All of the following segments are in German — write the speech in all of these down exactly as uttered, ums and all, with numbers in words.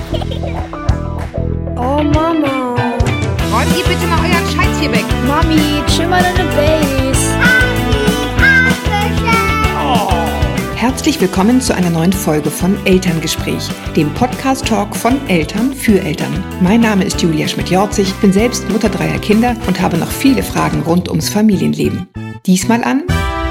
Oh Mama. Räumt ihr bitte mal euren Scheiß hier weg. Mami, chill mal deine Base. Herzlich willkommen zu einer neuen Folge von Elterngespräch, dem Podcast-Talk von Eltern für Eltern. Mein Name ist Julia Schmidt-Jorzig, bin selbst Mutter dreier Kinder und habe noch viele Fragen rund ums Familienleben. Diesmal an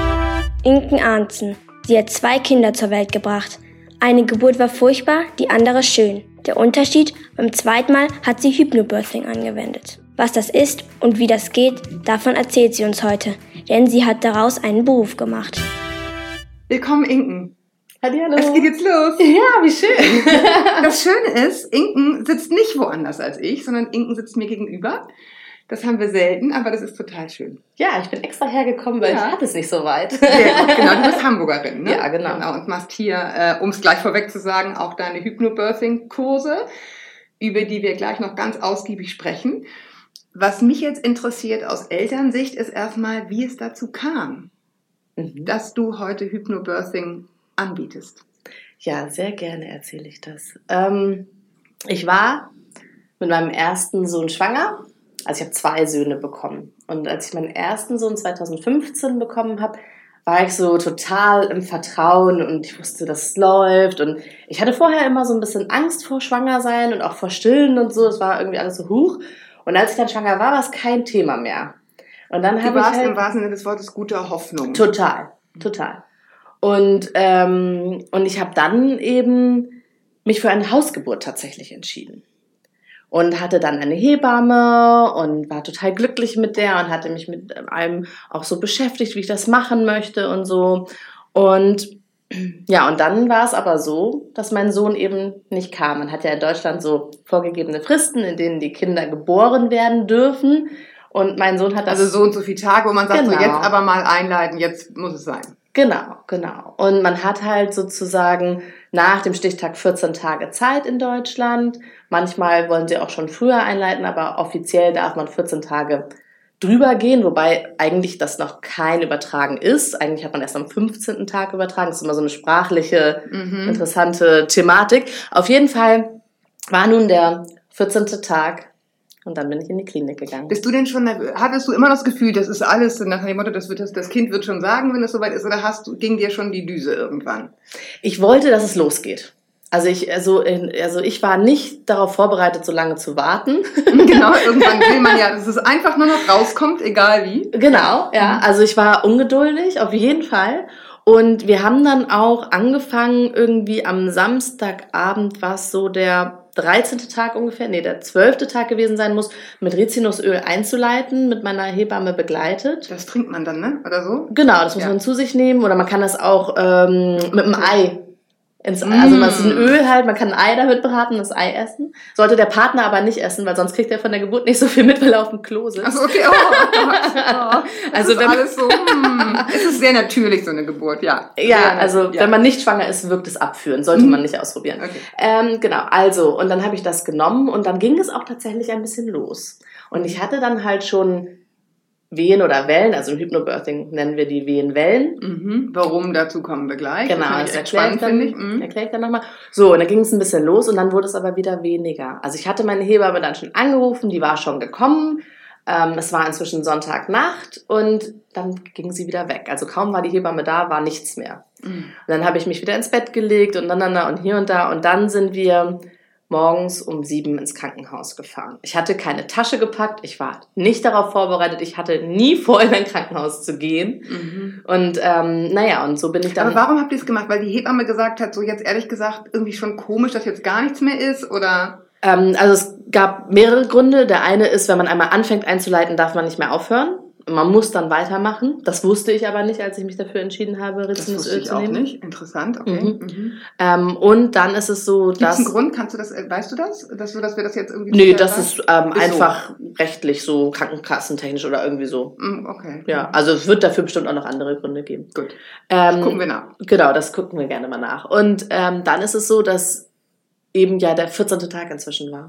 Inken Arntzen. Sie hat zwei Kinder zur Welt gebracht. Eine Geburt war furchtbar, die andere schön. Der Unterschied, beim zweiten Mal hat sie Hypnobirthing angewendet. Was das ist und wie das geht, davon erzählt sie uns heute, denn sie hat daraus einen Beruf gemacht. Willkommen, Inken. Hallihallo. Es geht jetzt los. Ja, wie schön. Das Schöne ist, Inken sitzt nicht woanders als ich, sondern Inken sitzt mir gegenüber. Das haben wir selten, aber das ist total schön. Ja, ich bin extra hergekommen, weil Ja. ich hatte es nicht so weit. Sehr gut, genau, du bist Hamburgerin, ne? Ja, genau. genau. Und machst hier, äh, um es gleich vorweg zu sagen, auch deine Hypnobirthing-Kurse, über die wir gleich noch ganz ausgiebig sprechen. Was mich jetzt interessiert aus Elternsicht ist erstmal, wie es dazu kam, Mhm. dass du heute Hypnobirthing anbietest. Ja, sehr gerne erzähle ich das. Ähm, ich war mit meinem ersten Sohn schwanger. Also ich habe zwei Söhne bekommen. Und als ich meinen ersten Sohn zwanzig fünfzehn bekommen habe, war ich so total im Vertrauen und ich wusste, dass es läuft. Und ich hatte vorher immer so ein bisschen Angst vor Schwangersein und auch vor Stillen und so. Es war irgendwie alles so hoch. Und als ich dann schwanger war, war es kein Thema mehr. Und dann Du habe ich warst halt im wahrsten Sinne des Wortes guter Hoffnung. Total, total. Und, ähm, und ich habe dann eben mich für eine Hausgeburt tatsächlich entschieden. Und hatte dann eine Hebamme und war total glücklich mit der und hatte mich mit allem auch so beschäftigt, wie ich das machen möchte und so. Und ja, und dann war es aber so, dass mein Sohn eben nicht kam. Man hat ja in Deutschland so vorgegebene Fristen, in denen die Kinder geboren werden dürfen. Und mein Sohn hat das... Also so und so viele Tage, wo man sagt, Genau. so jetzt aber mal einleiten, jetzt muss es sein. Genau, genau. Und man hat halt sozusagen nach dem Stichtag vierzehn Tage Zeit in Deutschland. Manchmal wollen sie auch schon früher einleiten, aber offiziell darf man vierzehn Tage drüber gehen, wobei eigentlich das noch kein Übertragen ist. Eigentlich hat man erst am fünfzehnten Tag übertragen. Das ist immer so eine sprachliche, Mhm. interessante Thematik. Auf jeden Fall war nun der vierzehnte Tag und dann bin ich in die Klinik gegangen. Bist du denn schon, nervös? Hattest du immer das Gefühl, das ist alles nach dem Motto, das, wird, das, das Kind wird schon sagen, wenn es soweit ist, oder hast du, ging dir schon die Düse irgendwann? Ich wollte, dass es losgeht. Also ich, also, also ich war nicht darauf vorbereitet, so lange zu warten. Genau, irgendwann will man ja, dass es einfach nur noch rauskommt, egal wie. Genau, ja. Also ich war ungeduldig, auf jeden Fall. Und wir haben dann auch angefangen, irgendwie am Samstagabend, was so der dreizehnte Tag ungefähr, nee, der zwölfte Tag gewesen sein muss, mit Rizinusöl einzuleiten, mit meiner Hebamme begleitet. Das trinkt man dann, ne? Oder so? Genau, das muss Ja. man zu sich nehmen oder man kann das auch ähm, mit einem Ei ins, also das ist ein Öl halt, man kann ein Ei damit braten, das Ei essen. Sollte der Partner aber nicht essen, weil sonst kriegt er von der Geburt nicht so viel mit, weil er auf dem Klo sitzt. Achso, okay, oh Gott. Oh. Das Also ist wenn- alles so, hm. Es ist sehr natürlich, so eine Geburt, ja. Ja, Sehr also natürlich, ja. wenn man nicht schwanger ist, wirkt es abführend. Sollte Mhm. man nicht ausprobieren. Okay. Ähm, genau, also und dann habe ich das genommen und dann ging es auch tatsächlich ein bisschen los. Und ich hatte dann halt schon Wehen oder Wellen, also im Hypnobirthing nennen wir die Wehenwellen. Mhm. Warum, dazu kommen wir gleich. Genau, das das finde ich echt erkläre ich spannend, dann, finde ich. Mhm. erkläre ich dann nochmal. So, und dann ging es ein bisschen los und dann wurde es aber wieder weniger. Also ich hatte meine Hebamme dann schon angerufen, die war schon gekommen. Ähm, es war inzwischen Sonntagnacht und dann ging sie wieder weg. Also kaum war die Hebamme da, war nichts mehr. Mhm. Und dann habe ich mich wieder ins Bett gelegt und dann, dann, dann und hier und da. Und dann sind wir morgens um sieben ins Krankenhaus gefahren. Ich hatte keine Tasche gepackt, ich war nicht darauf vorbereitet, ich hatte nie vor, in ein Krankenhaus zu gehen. Mhm. Und ähm, naja, und so bin ich dann... Aber warum habt ihr es gemacht? Weil die Hebamme gesagt hat, so jetzt ehrlich gesagt, irgendwie schon komisch, dass jetzt gar nichts mehr ist, oder? Ähm, also es gab mehrere Gründe. Der eine ist, wenn man einmal anfängt einzuleiten, darf man nicht mehr aufhören. Man muss dann weitermachen. Das wusste ich aber nicht, als ich mich dafür entschieden habe, Das wusste Rizinusöl ich zu auch nehmen. nicht. Interessant, okay. Mhm. Mhm. Ähm, und dann ist es so, Gibt es dass... einen Grund? Kannst du das, äh, weißt du das? Dass, du, dass wir das jetzt irgendwie... Nee, bisher das sagen? ist ähm, Ist so. einfach rechtlich so, krankenkassentechnisch oder irgendwie so. Mm, Okay. Ja, also es wird dafür bestimmt auch noch andere Gründe geben. Gut. Ähm, Gucken wir nach. Genau, das gucken wir gerne mal nach. Und ähm, dann ist es so, dass eben ja der vierzehnte Tag inzwischen war.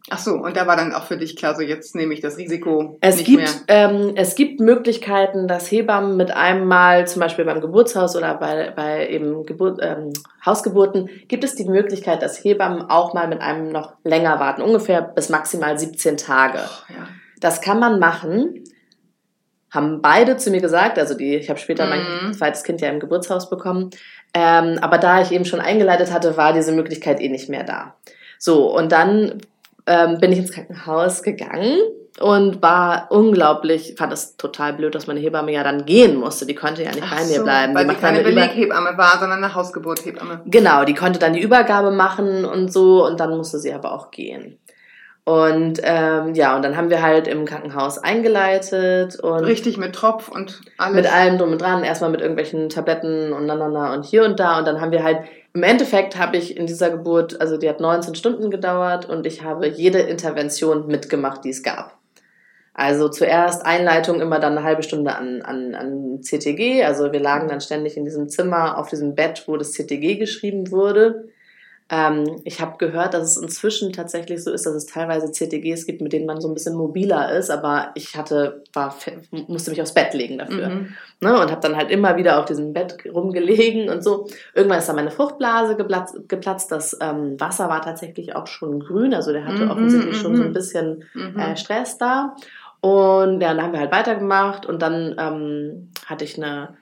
Ach so, und da war dann auch für dich klar, so jetzt nehme ich das Risiko Es nicht gibt, mehr. ähm, es gibt Möglichkeiten, dass Hebammen mit einem Mal, zum Beispiel beim Geburtshaus oder bei, bei eben Geburt, ähm, Hausgeburten, gibt es die Möglichkeit, dass Hebammen auch mal mit einem noch länger warten, ungefähr bis maximal siebzehn Tage. Oh, ja. Das kann man machen, haben beide zu mir gesagt, also die, ich habe später Mhm. mein zweites Kind ja im Geburtshaus bekommen, ähm, aber da ich eben schon eingeleitet hatte, war diese Möglichkeit eh nicht mehr da. So, und dann ähm, bin ich ins Krankenhaus gegangen und war unglaublich, fand das total blöd, dass meine Hebamme ja dann gehen musste, die konnte ja nicht Ach bei mir so, bleiben. weil Die sie macht dann keine eine Über- Beleghebamme war, sondern eine Hausgeburthebamme. Genau, die konnte dann die Übergabe machen und so und dann musste sie aber auch gehen. Und ähm, ja, und dann haben wir halt im Krankenhaus eingeleitet und Richtig mit Tropf und alles. mit allem drum und dran, erstmal mit irgendwelchen Tabletten und na, na, na und hier und da und dann haben wir halt, im Endeffekt habe ich in dieser Geburt, also die hat neunzehn Stunden gedauert und ich habe jede Intervention mitgemacht, die es gab. Also zuerst Einleitung immer dann eine halbe Stunde an, an, an C T G, also wir lagen dann ständig in diesem Zimmer auf diesem Bett, wo das C T G geschrieben wurde. Ähm, ich habe gehört, dass es inzwischen tatsächlich so ist, dass es teilweise C T Gs gibt, mit denen man so ein bisschen mobiler ist, aber ich hatte, war, musste mich aufs Bett legen dafür. Mhm. Ne, und habe dann halt immer wieder auf diesem Bett rumgelegen und so. Irgendwann ist dann meine Fruchtblase geplatzt. geplatzt. Das ähm, Wasser war tatsächlich auch schon grün, also der hatte Mhm, offensichtlich schon mhm. so ein bisschen Mhm. äh, Stress da. Und ja, dann haben wir halt weitergemacht und dann ähm, hatte ich eine,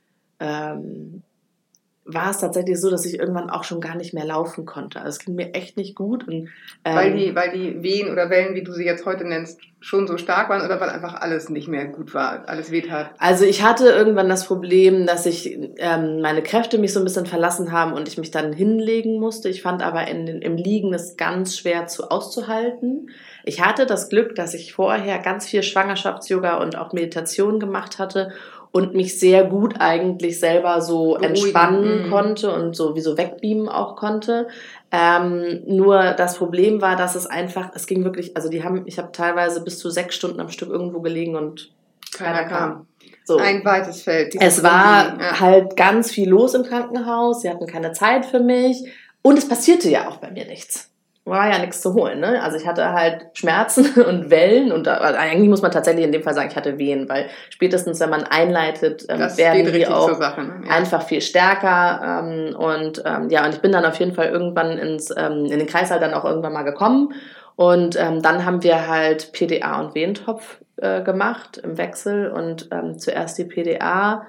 ähm, war es tatsächlich so, dass ich irgendwann auch schon gar nicht mehr laufen konnte. Also es ging mir echt nicht gut. Und, ähm, Weil die, weil die Wehen oder Wellen, wie du sie jetzt heute nennst, schon so stark waren oder weil einfach alles nicht mehr gut war, alles wehtat? Also ich hatte irgendwann das Problem, dass ich ähm, meine Kräfte mich so ein bisschen verlassen haben und ich mich dann hinlegen musste. Ich fand aber in, im Liegen das ganz schwer zu auszuhalten. Ich hatte das Glück, dass ich vorher ganz viel Schwangerschafts-Yoga und auch Meditation gemacht hatte und mich sehr gut eigentlich selber so Beruhigen. entspannen Mhm. konnte und so wie so wegbeamen auch konnte. Ähm, nur das Problem war, dass es einfach, es ging wirklich, also die haben, ich habe teilweise bis zu sechs Stunden am Stück irgendwo gelegen und Keiner kam. So. Ein weites Feld. dieses Es war Rumliegen, ja. halt ganz viel los im Krankenhaus, sie hatten keine Zeit für mich und es passierte ja auch bei mir nichts. War ja nichts zu holen, ne? Also ich hatte halt Schmerzen und Wellen und da, eigentlich muss man tatsächlich in dem Fall sagen, ich hatte Wehen, weil spätestens, wenn man einleitet, ähm, Das werden geht die richtig auch zur Sache. Ne? Ja. einfach viel stärker ähm, und ähm, ja, und ich bin dann auf jeden Fall irgendwann ins, ähm, in den Kreißsaal dann auch irgendwann mal gekommen und ähm, dann haben wir halt P D A und Wehentropf äh, gemacht im Wechsel und ähm, zuerst die P D A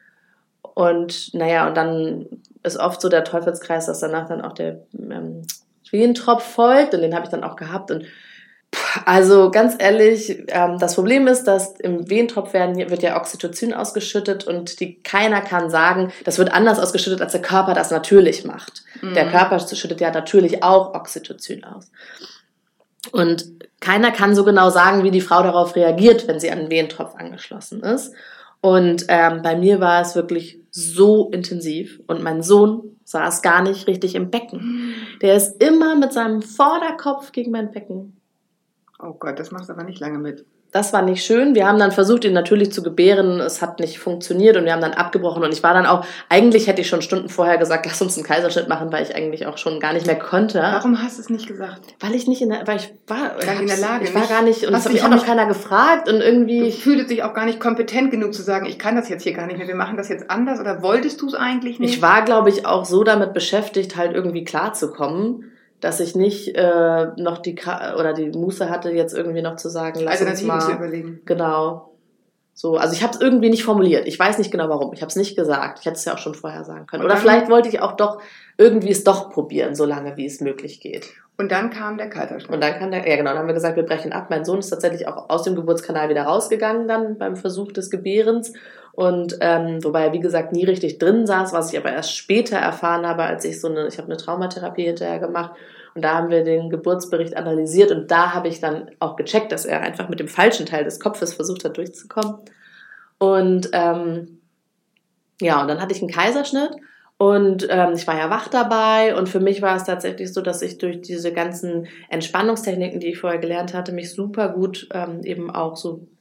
und naja, und dann ist oft so der Teufelskreis, dass danach dann auch der ähm, Wehentropf folgt und den habe ich dann auch gehabt und pff, also ganz ehrlich, ähm, das Problem ist, dass im Wehentropf werden, wird ja Oxytocin ausgeschüttet und die, keiner kann sagen, das wird anders ausgeschüttet, als der Körper das natürlich macht. Mhm. Der Körper schüttet ja natürlich auch Oxytocin aus. Und keiner kann so genau sagen, wie die Frau darauf reagiert, wenn sie an den Wehentropf angeschlossen ist. Und ähm, bei mir war es wirklich so intensiv und mein Sohn saß gar nicht richtig im Becken. Der ist immer mit seinem Vorderkopf gegen mein Becken. Oh Gott, das machst du aber nicht lange mit. Das war nicht schön. Wir haben dann versucht, ihn natürlich zu gebären. Es hat nicht funktioniert und wir haben dann abgebrochen. Und ich war dann auch, eigentlich hätte ich schon Stunden vorher gesagt, lass uns einen Kaiserschnitt machen, weil ich eigentlich auch schon gar nicht mehr konnte. Warum hast du es nicht gesagt? Weil ich nicht in der, weil ich war, Gar nicht in der Lage, ich war nicht- gar nicht, und Hast es hat du mich dich auch noch nicht- keiner gefragt und irgendwie. Du fühltest dich auch gar nicht kompetent genug zu sagen, ich kann das jetzt hier gar nicht mehr, wir machen das jetzt anders oder wolltest du es eigentlich nicht? Ich war, glaube ich, auch so damit beschäftigt, halt irgendwie klarzukommen, dass ich nicht äh, noch die Ka- oder die Muße hatte, jetzt irgendwie noch zu sagen, lass uns Alternativen zu mal. überlegen. Genau. So, also ich habe es irgendwie nicht formuliert. Ich weiß nicht genau warum. Ich habe es nicht gesagt. Ich hätte es ja auch schon vorher sagen können. Und Oder dann- vielleicht wollte ich auch doch irgendwie es doch probieren, so lange wie es möglich geht. Und dann kam der Kaiserschnitt. Und dann kann der, ja genau, dann haben wir gesagt, wir brechen ab. Mein Sohn ist tatsächlich auch aus dem Geburtskanal wieder rausgegangen dann beim Versuch des Gebärens. Und ähm, wobei er, wie gesagt, nie richtig drin saß, was ich aber erst später erfahren habe, als ich so eine, ich habe eine Traumatherapie hinterher gemacht. Und da haben wir den Geburtsbericht analysiert und da habe ich dann auch gecheckt, dass er einfach mit dem falschen Teil des Kopfes versucht hat, durchzukommen. Und ähm, ja, und dann hatte ich einen Kaiserschnitt und ähm, ich war ja wach dabei und für mich war es tatsächlich so, dass ich durch diese ganzen Entspannungstechniken, die ich vorher gelernt hatte, mich super gut ähm, eben auch so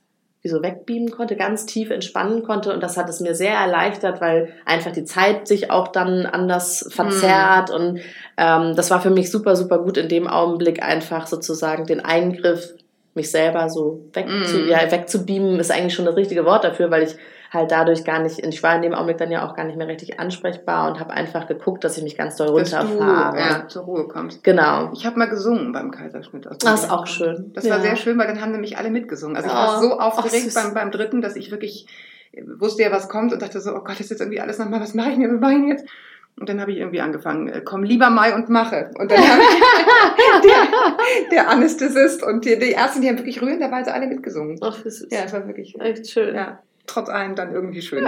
wie so wegbeamen konnte, ganz tief entspannen konnte. Und das hat es mir sehr erleichtert, weil einfach die Zeit sich auch dann anders verzerrt. Mm. Und ähm, das war für mich super, super gut in dem Augenblick einfach sozusagen den Eingriff, mich selber so weg mm. zu, ja, wegzubeamen, ist eigentlich schon das richtige Wort dafür, weil ich halt dadurch gar nicht, ich war in dem Augenblick dann ja auch gar nicht mehr richtig ansprechbar und habe einfach geguckt, dass ich mich ganz doll runterfahre. Dass du ja, zur Ruhe kommst. Genau. Ich habe mal gesungen beim Kaiserschnitt. Das ist auch schön. Das ja. war sehr schön, weil dann haben nämlich alle mitgesungen. Also ich war oh, so aufgeregt oh, beim, beim dritten, dass ich wirklich wusste ja, was kommt und dachte so, oh Gott, ist jetzt irgendwie alles nochmal, was mache ich denn, was mache ich denn jetzt? Und dann habe ich irgendwie angefangen, komm lieber Mai und mache. Und dann habe ich der, der Anästhesist und die, die Ärzte, die haben wirklich rührenderweise alle mitgesungen. Ach, das ist ja, es war wirklich echt schön. Ja. Trotz allem dann irgendwie schön.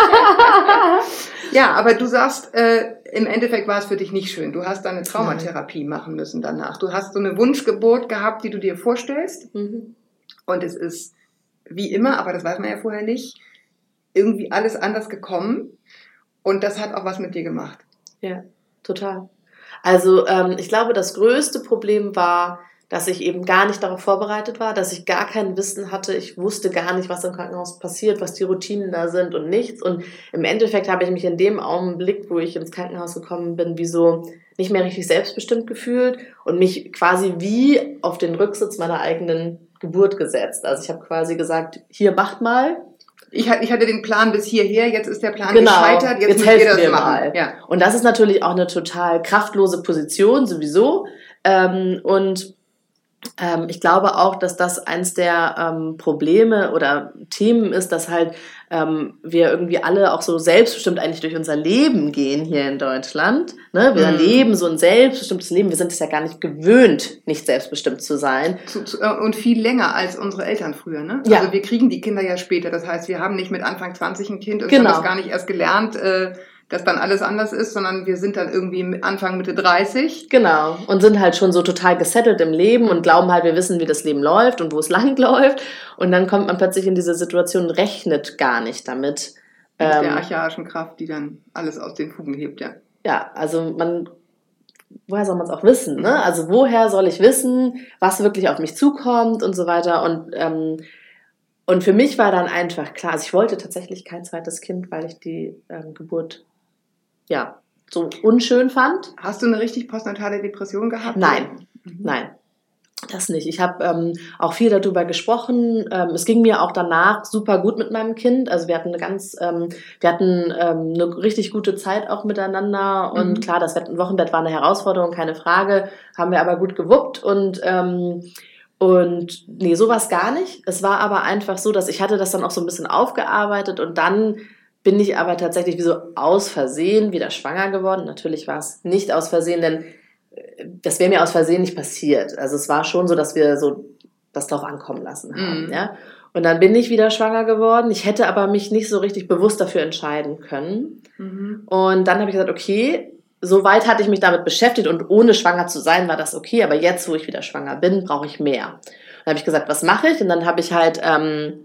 Ja, aber du sagst, äh, im Endeffekt war es für dich nicht schön. Du hast dann eine Traumatherapie Nein. machen müssen danach. Du hast so eine Wunschgeburt gehabt, die du dir vorstellst. Mhm. Und es ist wie immer, aber das weiß man ja vorher nicht, irgendwie alles anders gekommen. Und das hat auch was mit dir gemacht. Ja, total. Also ähm, ich glaube, das größte Problem war, dass ich eben gar nicht darauf vorbereitet war, dass ich gar kein Wissen hatte. Ich wusste gar nicht, was im Krankenhaus passiert, was die Routinen da sind und nichts. Und im Endeffekt habe ich mich in dem Augenblick, wo ich ins Krankenhaus gekommen bin, wie so nicht mehr richtig selbstbestimmt gefühlt und mich quasi wie auf den Rücksitz meiner eigenen Geburt gesetzt. Also ich habe quasi gesagt, hier macht mal. Ich hatte den Plan bis hierher, jetzt ist der Plan genau, gescheitert, jetzt, jetzt müsst ihr das mir machen. Mal. Ja. Und das ist natürlich auch eine total kraftlose Position sowieso. Ähm, und ähm, ich glaube auch, dass das eins der ähm, Probleme oder Themen ist, dass halt ähm, wir irgendwie alle auch so selbstbestimmt eigentlich durch unser Leben gehen hier in Deutschland. Ne? Wir mhm. leben so ein selbstbestimmtes Leben. Wir sind es ja gar nicht gewöhnt, nicht selbstbestimmt zu sein. Zu, zu, und viel länger als unsere Eltern früher. Ne? Ja. Also wir kriegen die Kinder ja später. Das heißt, wir haben nicht mit Anfang zwanzig ein Kind und genau. haben das gar nicht erst gelernt, äh, dass dann alles anders ist, sondern wir sind dann irgendwie Anfang, Mitte dreißig. Genau. Und sind halt schon so total gesettelt im Leben und glauben halt, wir wissen, wie das Leben läuft und wo es lang läuft. Und dann kommt man plötzlich in diese Situation und rechnet gar nicht damit. Mit ähm, der archaischen Kraft, die dann alles aus den Fugen hebt, ja. Ja, also man, woher soll man es auch wissen, ne? Also woher soll ich wissen, was wirklich auf mich zukommt und so weiter. Und, ähm, und für mich war dann einfach klar, also ich wollte tatsächlich kein zweites Kind, weil ich die ähm, Geburt ja, so unschön fand. Hast du eine richtig postnatale Depression gehabt? Nein, mhm. nein, das nicht. Ich habe ähm, auch viel darüber gesprochen. Ähm, es ging mir auch danach super gut mit meinem Kind. Also wir hatten eine ganz, ähm, wir hatten ähm, eine richtig gute Zeit auch miteinander. Und mhm. klar, das Wochenbett war eine Herausforderung, keine Frage. Haben wir aber gut gewuppt und ähm, und nee, sowas gar nicht. Es war aber einfach so, dass ich hatte das dann auch so ein bisschen aufgearbeitet und dann bin ich aber tatsächlich wie so aus Versehen wieder schwanger geworden. Natürlich war es nicht aus Versehen, denn das wäre mir aus Versehen nicht passiert. Also es war schon so, dass wir so das drauf ankommen lassen haben. Mm. Ja? Und dann bin ich wieder schwanger geworden. Ich hätte aber mich nicht so richtig bewusst dafür entscheiden können. Mm-hmm. Und dann habe ich gesagt, okay, soweit hatte ich mich damit beschäftigt und ohne schwanger zu sein war das okay. Aber jetzt, wo ich wieder schwanger bin, brauche ich mehr. Dann habe ich gesagt, was mache ich? Und dann habe ich halt ähm,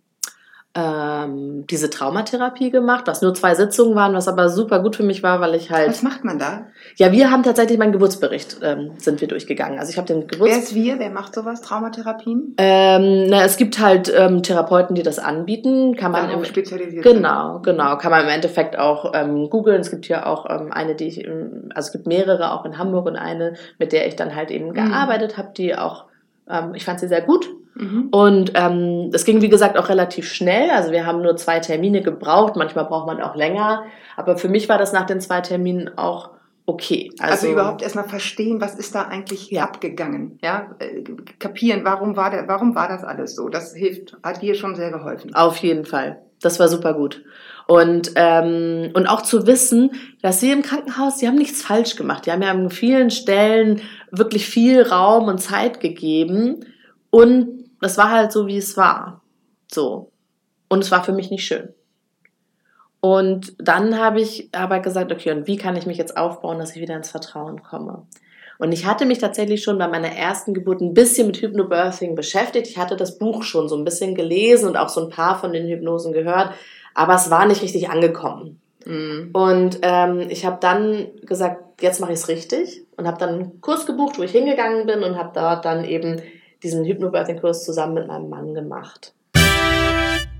Ähm, diese Traumatherapie gemacht, was nur zwei Sitzungen waren, was aber super gut für mich war, weil ich halt... Was macht man da? Ja, wir haben tatsächlich meinen Geburtsbericht, ähm, sind wir durchgegangen. Also ich habe den Geburts... Wer ist wir? Wer macht sowas? Traumatherapien? Ähm, na, es gibt halt ähm, Therapeuten, die das anbieten. Kann man im, spezialisiert Genau, sind. genau. Kann man im Endeffekt auch ähm, googeln. Es gibt ja auch ähm, eine, die ich... Also es gibt mehrere, auch in Hamburg und eine, mit der ich dann halt eben mhm. gearbeitet habe, die auch... Ähm, ich fand sie sehr gut. Mhm. Und ähm, es ging, wie gesagt, auch relativ schnell. Also wir haben nur zwei Termine gebraucht. Manchmal braucht man auch länger. Aber für mich war das nach den zwei Terminen auch okay. Also, also überhaupt erstmal verstehen, was ist da eigentlich ja. abgegangen. Ja? Kapieren, warum war, der, warum war das alles so? Das hilft, hat dir schon sehr geholfen. Auf jeden Fall. Das war super gut. Und, ähm, und auch zu wissen, dass sie im Krankenhaus, die haben nichts falsch gemacht. Die haben ja an vielen Stellen wirklich viel Raum und Zeit gegeben. Und das war halt so, wie es war. So. Und es war für mich nicht schön. Und dann habe ich aber gesagt, okay, und wie kann ich mich jetzt aufbauen, dass ich wieder ins Vertrauen komme? Und ich hatte mich tatsächlich schon bei meiner ersten Geburt ein bisschen mit Hypnobirthing beschäftigt. Ich hatte das Buch schon so ein bisschen gelesen und auch so ein paar von den Hypnosen gehört, aber es war nicht richtig angekommen. Mhm. Und ähm, ich habe dann gesagt, jetzt mache ich es richtig und habe dann einen Kurs gebucht, wo ich hingegangen bin und habe dort dann eben diesen Hypnobirthing-Kurs zusammen mit meinem Mann gemacht.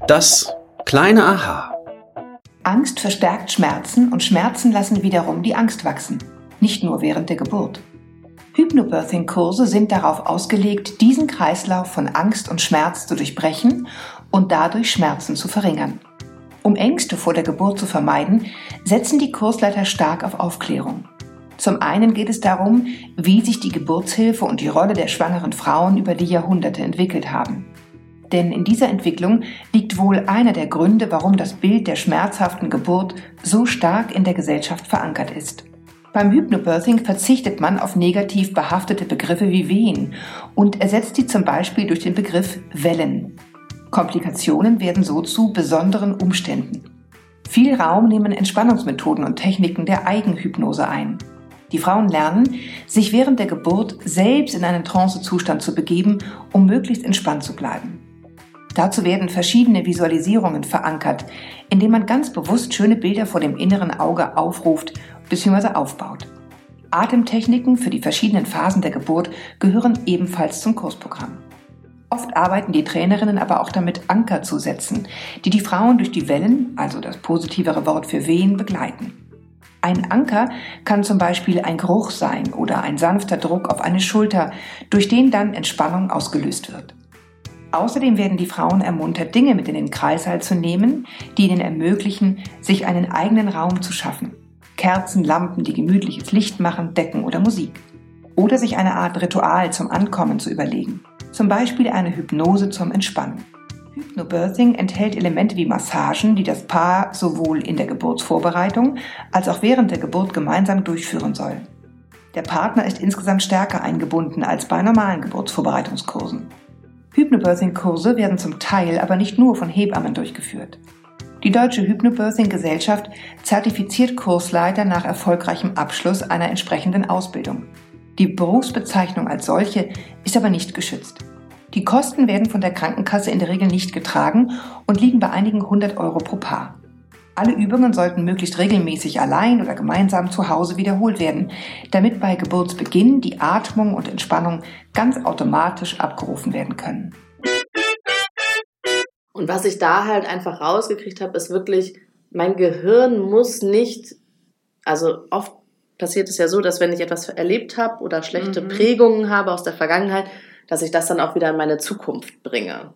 Das kleine Aha. Angst verstärkt Schmerzen und Schmerzen lassen wiederum die Angst wachsen, nicht nur während der Geburt. Hypnobirthing-Kurse sind darauf ausgelegt, diesen Kreislauf von Angst und Schmerz zu durchbrechen und dadurch Schmerzen zu verringern. Um Ängste vor der Geburt zu vermeiden, setzen die Kursleiter stark auf Aufklärung. Zum einen geht es darum, wie sich die Geburtshilfe und die Rolle der schwangeren Frauen über die Jahrhunderte entwickelt haben. Denn in dieser Entwicklung liegt wohl einer der Gründe, warum das Bild der schmerzhaften Geburt so stark in der Gesellschaft verankert ist. Beim Hypnobirthing verzichtet man auf negativ behaftete Begriffe wie Wehen und ersetzt sie zum Beispiel durch den Begriff Wellen. Komplikationen werden so zu besonderen Umständen. Viel Raum nehmen Entspannungsmethoden und Techniken der Eigenhypnose ein. Die Frauen lernen, sich während der Geburt selbst in einen Trancezustand zu begeben, um möglichst entspannt zu bleiben. Dazu werden verschiedene Visualisierungen verankert, indem man ganz bewusst schöne Bilder vor dem inneren Auge aufruft bzw. aufbaut. Atemtechniken für die verschiedenen Phasen der Geburt gehören ebenfalls zum Kursprogramm. Oft arbeiten die Trainerinnen aber auch damit, Anker zu setzen, die die Frauen durch die Wellen, also das positivere Wort für Wehen, begleiten. Ein Anker kann zum Beispiel ein Geruch sein oder ein sanfter Druck auf eine Schulter, durch den dann Entspannung ausgelöst wird. Außerdem werden die Frauen ermuntert, Dinge mit in den Kreißsaal zu nehmen, die ihnen ermöglichen, sich einen eigenen Raum zu schaffen. Kerzen, Lampen, die gemütliches Licht machen, Decken oder Musik. Oder sich eine Art Ritual zum Ankommen zu überlegen. Zum Beispiel eine Hypnose zum Entspannen. Hypnobirthing enthält Elemente wie Massagen, die das Paar sowohl in der Geburtsvorbereitung als auch während der Geburt gemeinsam durchführen soll. Der Partner ist insgesamt stärker eingebunden als bei normalen Geburtsvorbereitungskursen. Hypnobirthing-Kurse werden zum Teil aber nicht nur von Hebammen durchgeführt. Die Deutsche Hypnobirthing-Gesellschaft zertifiziert Kursleiter nach erfolgreichem Abschluss einer entsprechenden Ausbildung. Die Berufsbezeichnung als solche ist aber nicht geschützt. Die Kosten werden von der Krankenkasse in der Regel nicht getragen und liegen bei einigen hundert Euro pro Paar. Alle Übungen sollten möglichst regelmäßig allein oder gemeinsam zu Hause wiederholt werden, damit bei Geburtsbeginn die Atmung und Entspannung ganz automatisch abgerufen werden können. Und was ich da halt einfach rausgekriegt habe, ist wirklich, mein Gehirn muss nicht, also oft passiert es ja so, dass wenn ich etwas erlebt habe oder schlechte mhm. Prägungen habe aus der Vergangenheit, dass ich das dann auch wieder in meine Zukunft bringe.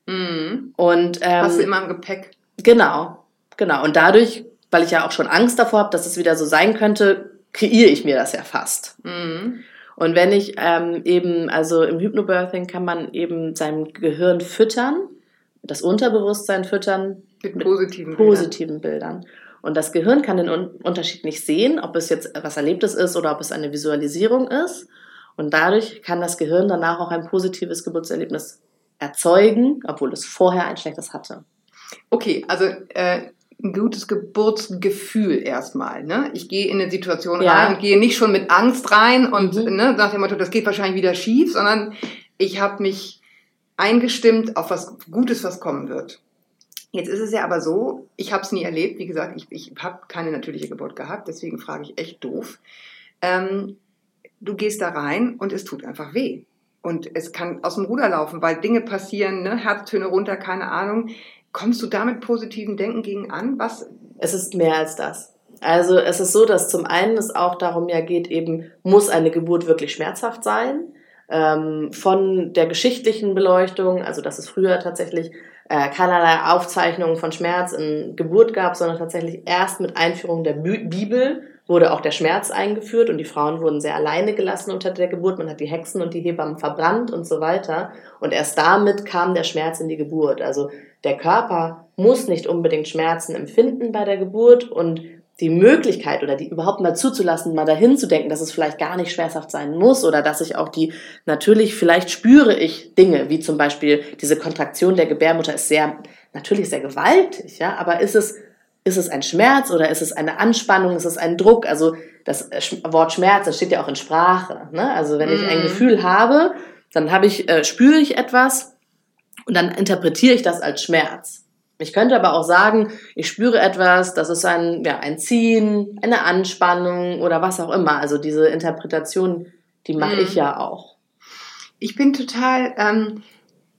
Mhm. Und, ähm, hast du immer im Gepäck. Genau. Genau, und dadurch, weil ich ja auch schon Angst davor habe, dass es wieder so sein könnte, kreiere ich mir das ja fast. Mhm. Und wenn ich ähm, eben, also im Hypnobirthing kann man eben sein Gehirn füttern, das Unterbewusstsein füttern mit positiven, positiven Bildern. Bildern. Und das Gehirn kann den Un- Unterschied nicht sehen, ob es jetzt was Erlebtes ist oder ob es eine Visualisierung ist. Und dadurch kann das Gehirn danach auch ein positives Geburtserlebnis erzeugen, obwohl es vorher ein schlechtes hatte. Okay, also äh, ein gutes Geburtsgefühl erstmal. Ne? Ich gehe in eine Situation ja. rein und gehe nicht schon mit Angst rein und mhm. ne, nach dem Motto, das geht wahrscheinlich wieder schief, sondern ich habe mich eingestimmt auf was Gutes, was kommen wird. Jetzt ist es ja aber so, ich habe es nie erlebt. Wie gesagt, ich, ich habe keine natürliche Geburt gehabt, deswegen frage ich echt doof. Ähm, du gehst da rein und es tut einfach weh. Und es kann aus dem Ruder laufen, weil Dinge passieren, ne? Herztöne runter, keine Ahnung. Kommst du da mit positivem Denken gegen an? Was? Es ist mehr als das. Also es ist so, dass zum einen es auch darum ja geht, eben muss eine Geburt wirklich schmerzhaft sein. Ähm, von der geschichtlichen Beleuchtung, also dass es früher tatsächlich äh, keinerlei Aufzeichnungen von Schmerz in Geburt gab, sondern tatsächlich erst mit Einführung der Bi- Bibel wurde auch der Schmerz eingeführt und die Frauen wurden sehr alleine gelassen unter der Geburt. Man hat die Hexen und die Hebammen verbrannt und so weiter. Und erst damit kam der Schmerz in die Geburt. Also der Körper muss nicht unbedingt Schmerzen empfinden bei der Geburt und die Möglichkeit oder die überhaupt mal zuzulassen, mal dahin zu denken, dass es vielleicht gar nicht schmerzhaft sein muss oder dass ich auch die, natürlich, vielleicht spüre ich Dinge, wie zum Beispiel diese Kontraktion der Gebärmutter ist sehr, natürlich sehr gewaltig, ja, aber ist es, ist es ein Schmerz oder ist es eine Anspannung, ist es ein Druck? Also das Wort Schmerz, das steht ja auch in Sprache, ne? Also wenn ich ein Gefühl habe, dann habe ich, äh, spüre ich etwas und dann interpretiere ich das als Schmerz. Ich könnte aber auch sagen, ich spüre etwas, das ist ein, ja, ein Ziehen, eine Anspannung oder was auch immer. Also diese Interpretation, die mache mm. ich ja auch. Ich bin total, ähm,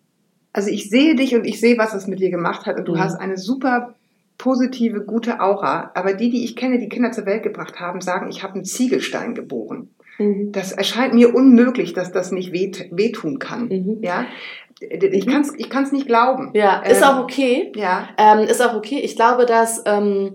Also ich sehe dich und ich sehe, was es mit dir gemacht hat und du Mhm. hast eine super positive, gute Aura. Aber die, die ich kenne, die Kinder zur Welt gebracht haben, sagen, ich habe einen Ziegelstein geboren. Mhm. Das erscheint mir unmöglich, dass das nicht weht, wehtun kann. Mhm. Ja? Ich kann es ich kann's nicht glauben. Ja, ist Ähm, auch okay. Ja. Ähm, ist auch okay. Ich glaube, dass ähm,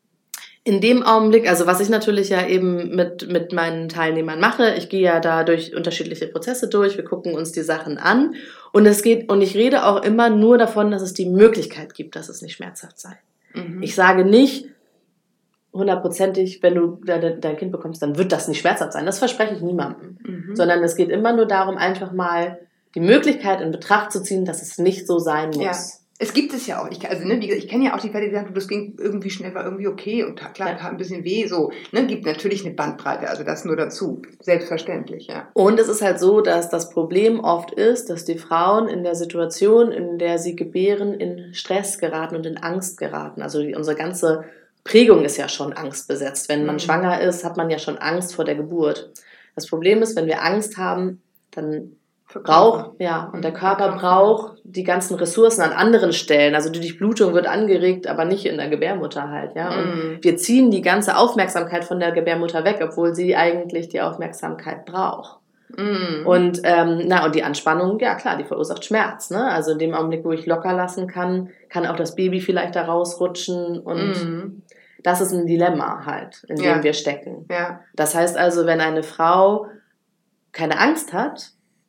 in dem Augenblick, also was ich natürlich ja eben mit, mit meinen Teilnehmern mache, ich gehe ja da durch unterschiedliche Prozesse durch, wir gucken uns die Sachen an und es geht, und ich rede auch immer nur davon, dass es die Möglichkeit gibt, dass es nicht schmerzhaft sei. Mhm. Ich sage nicht hundertprozentig, wenn du dein, dein Kind bekommst, dann wird das nicht schmerzhaft sein. Das verspreche ich niemandem. Mhm. Sondern es geht immer nur darum, einfach mal die Möglichkeit in Betracht zu ziehen, dass es nicht so sein muss. Ja. Es gibt es ja auch. Ich, also, ne, wie gesagt, ich kenne ja auch die Fälle, die sagen, das ging irgendwie schnell, war irgendwie okay und klar, Ja. tat ein bisschen weh. So, ne, gibt natürlich eine Bandbreite, also das nur dazu. Selbstverständlich, ja. Und es ist halt so, dass das Problem oft ist, dass die Frauen in der Situation, in der sie gebären, in Stress geraten und in Angst geraten. Also die, unsere ganze Prägung ist ja schon angstbesetzt. Wenn man Mhm. schwanger ist, hat man ja schon Angst vor der Geburt. Das Problem ist, wenn wir Angst haben, dann braucht, ja, und der Körper braucht die ganzen Ressourcen an anderen Stellen. Also die Durchblutung wird angeregt, aber nicht in der Gebärmutter halt, ja. Und Mhm. wir ziehen die ganze Aufmerksamkeit von der Gebärmutter weg, obwohl sie eigentlich die Aufmerksamkeit braucht. Mhm. Und, ähm, na, und die Anspannung, ja klar, die verursacht Schmerz, ne? Also in dem Augenblick, wo ich locker lassen kann, kann auch das Baby vielleicht da rausrutschen und Mhm. das ist ein Dilemma halt, in dem Ja. wir stecken. Ja. Das heißt also, wenn eine Frau keine Angst hat,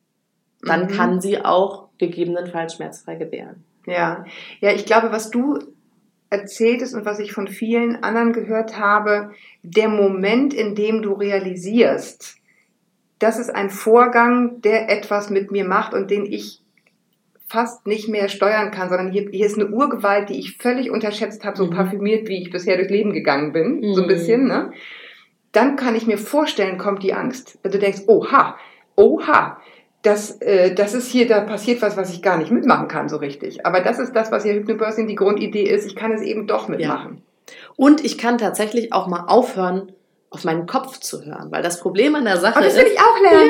dann Mhm. kann sie auch gegebenenfalls schmerzfrei gebären. Ja. Ja, ich glaube, was du erzähltest und was ich von vielen anderen gehört habe, der Moment, in dem du realisierst, das ist ein Vorgang, der etwas mit mir macht und den ich fast nicht mehr steuern kann, sondern hier, hier ist eine Urgewalt, die ich völlig unterschätzt habe, so Mhm. parfümiert, wie ich bisher durchs Leben gegangen bin, so ein Mhm. bisschen, ne? Dann kann ich mir vorstellen, kommt die Angst. Wenn du denkst, oha, oha, das, äh, das ist hier, da passiert was, was ich gar nicht mitmachen kann so richtig. Aber das ist das, was ja Hypnobirthing die Grundidee ist, ich kann es eben doch mitmachen. Und ich kann tatsächlich auch mal aufhören, auf meinen Kopf zu hören, weil das Problem an der Sache Oh, das ist... will ich auch lernen.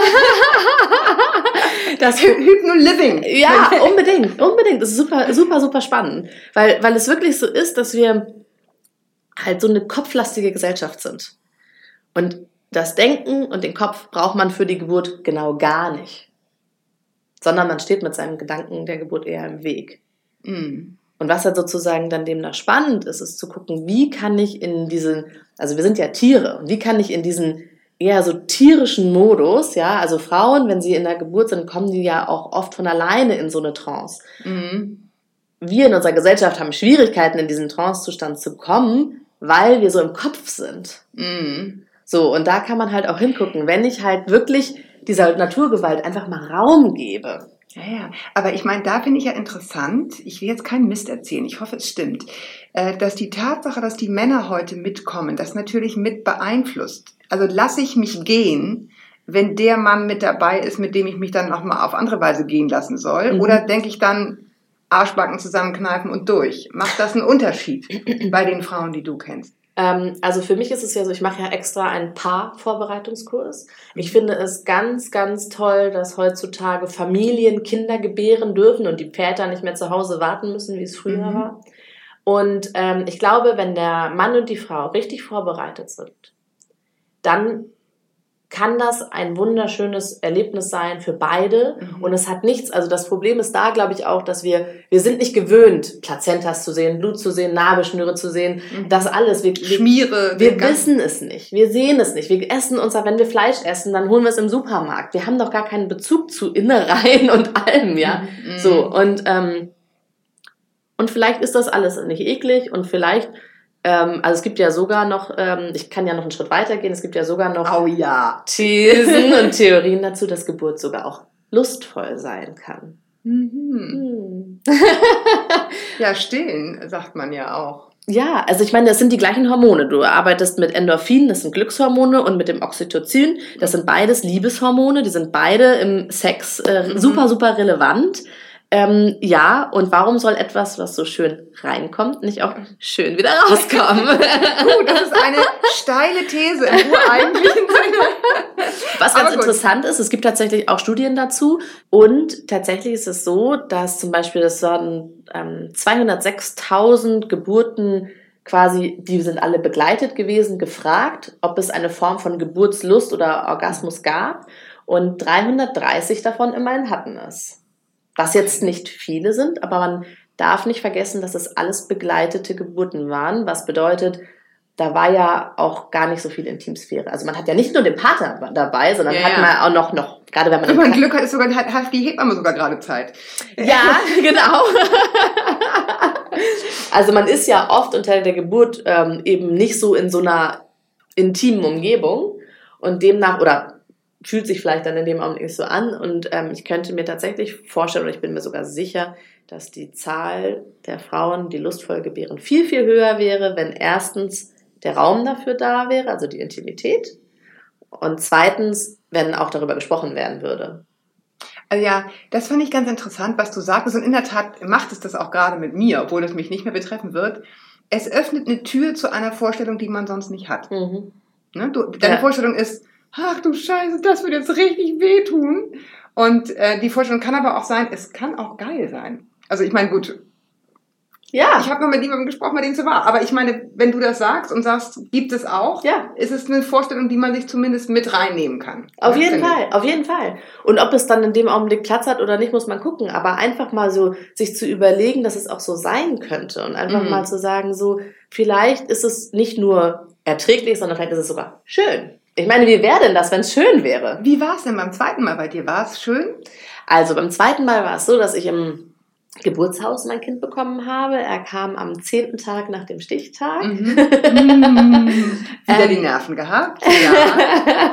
das Hypno-Living. Ja, unbedingt, unbedingt. Das ist super, super, super spannend. Weil, weil es wirklich so ist, dass wir halt so eine kopflastige Gesellschaft sind. Und das Denken und den Kopf braucht man für die Geburt genau gar nicht. Sondern man steht mit seinem Gedanken der Geburt eher im Weg. Mhm. Und was halt sozusagen dann demnach spannend ist, ist zu gucken, wie kann ich in diesen, also wir sind ja Tiere, wie kann ich in diesen eher so tierischen Modus, ja, also Frauen, wenn sie in der Geburt sind, kommen die ja auch oft von alleine in so eine Trance. Mhm. Wir in unserer Gesellschaft haben Schwierigkeiten, in diesen Trance-Zustand zu kommen, weil wir so im Kopf sind. Mhm. So, und da kann man halt auch hingucken, wenn ich halt wirklich dieser Naturgewalt einfach mal Raum gebe. Ja, ja, aber ich meine, da finde ich ja interessant, ich will jetzt keinen Mist erzählen, ich hoffe, es stimmt, äh, dass die Tatsache, dass die Männer heute mitkommen, das natürlich mit beeinflusst. Also lasse ich mich gehen, wenn der Mann mit dabei ist, mit dem ich mich dann nochmal auf andere Weise gehen lassen soll, Mhm. oder denke ich dann, Arschbacken zusammenkneifen und durch? Macht das einen Unterschied bei den Frauen, die du kennst? Ähm, also für mich ist es ja so, ich mache ja extra einen Paar-Vorbereitungskurs. Ich finde es ganz, ganz toll, dass heutzutage Familien Kinder gebären dürfen und die Väter nicht mehr zu Hause warten müssen, wie es früher Mhm. war. Und ähm, ich glaube, wenn der Mann und die Frau richtig vorbereitet sind, dann kann das ein wunderschönes Erlebnis sein für beide. Mhm. Und es hat nichts, also das Problem ist da, glaube ich, auch, dass wir, wir sind nicht gewöhnt, Plazentas zu sehen, Blut zu sehen, Nabelschnüre zu sehen, Mhm. das alles. Wir, wir, Schmiere. wir ganz- wissen es nicht, wir sehen es nicht. Wir essen uns, wenn wir Fleisch essen, dann holen wir es im Supermarkt. Wir haben doch gar keinen Bezug zu Innereien und allem, ja. Mhm. So, und, ähm, und vielleicht ist das alles nicht eklig und vielleicht, ähm, also es gibt ja sogar noch, ähm, ich kann ja noch einen Schritt weiter gehen, es gibt ja sogar noch Oh ja. Thesen und Theorien dazu, dass Geburt sogar auch lustvoll sein kann. Mhm. Hm. Ja, stillen, sagt man ja auch. Ja, also ich meine, das sind die gleichen Hormone. Du arbeitest mit Endorphin, das sind Glückshormone, und mit dem Oxytocin, das sind beides Liebeshormone, die sind beide im Sex äh, Mhm. super, super relevant. Ähm, ja, und warum soll etwas, was so schön reinkommt, nicht auch schön wieder rauskommen? Gut, das ist eine steile These im ureigentlichen Sinne. Was ganz interessant ist, es gibt tatsächlich auch Studien dazu und tatsächlich ist es so, dass zum Beispiel, das waren ähm, zweihundertsechstausend Geburten quasi, die sind alle begleitet gewesen, gefragt, ob es eine Form von Geburtslust oder Orgasmus gab und dreihundertdreißig davon immerhin hatten es. Was jetzt nicht viele sind, aber man darf nicht vergessen, dass es alles begleitete Geburten waren, was bedeutet, da war ja auch gar nicht so viel Intimsphäre. Also man hat ja nicht nur den Partner dabei, sondern ja, hat ja. man auch noch, noch gerade wenn man... Wenn man Glück hat, ist sogar, hat, hat die Hebamme sogar gerade Zeit. Ja, genau. Also man ist ja oft unter der Geburt ähm, eben nicht so in so einer intimen Umgebung und demnach, oder fühlt sich vielleicht dann in dem Augenblick nicht so an und ähm, ich könnte mir tatsächlich vorstellen, oder ich bin mir sogar sicher, dass die Zahl der Frauen, die lustvoll gebären, viel, viel höher wäre, wenn erstens der Raum dafür da wäre, also die Intimität, und zweitens, wenn auch darüber gesprochen werden würde. Also ja, das fand ich ganz interessant, was du sagtest. Und in der Tat macht es das auch gerade mit mir, obwohl es mich nicht mehr betreffen wird. Es öffnet eine Tür zu einer Vorstellung, die man sonst nicht hat. Mhm. Ne? Du, deine Ja. Vorstellung ist, ach du Scheiße, das wird jetzt richtig wehtun. Und äh, die Vorstellung kann aber auch sein, es kann auch geil sein. Also ich meine, gut, Ja. ich habe noch mit jemandem gesprochen, bei dem es so war. Aber ich meine, wenn du das sagst und sagst, gibt es auch, Ja. ist es eine Vorstellung, die man sich zumindest mit reinnehmen kann. Auf Ja, jeden finde Fall, auf jeden Fall. Und ob es dann in dem Augenblick Platz hat oder nicht, muss man gucken. Aber einfach mal so sich zu überlegen, dass es auch so sein könnte. Und einfach Mhm. mal zu sagen, so, vielleicht ist es nicht nur erträglich, sondern vielleicht ist es sogar schön. Ich meine, wie wäre denn das, wenn es schön wäre? ich. Wie war es denn beim zweiten Mal bei dir? War es schön? Also beim zweiten Mal war es so, dass ich im Geburtshaus mein Kind bekommen habe. Er kam am zehnten Tag nach dem Stichtag. Mhm. Mhm. Wieder Ähm. die Nerven gehabt? Ja.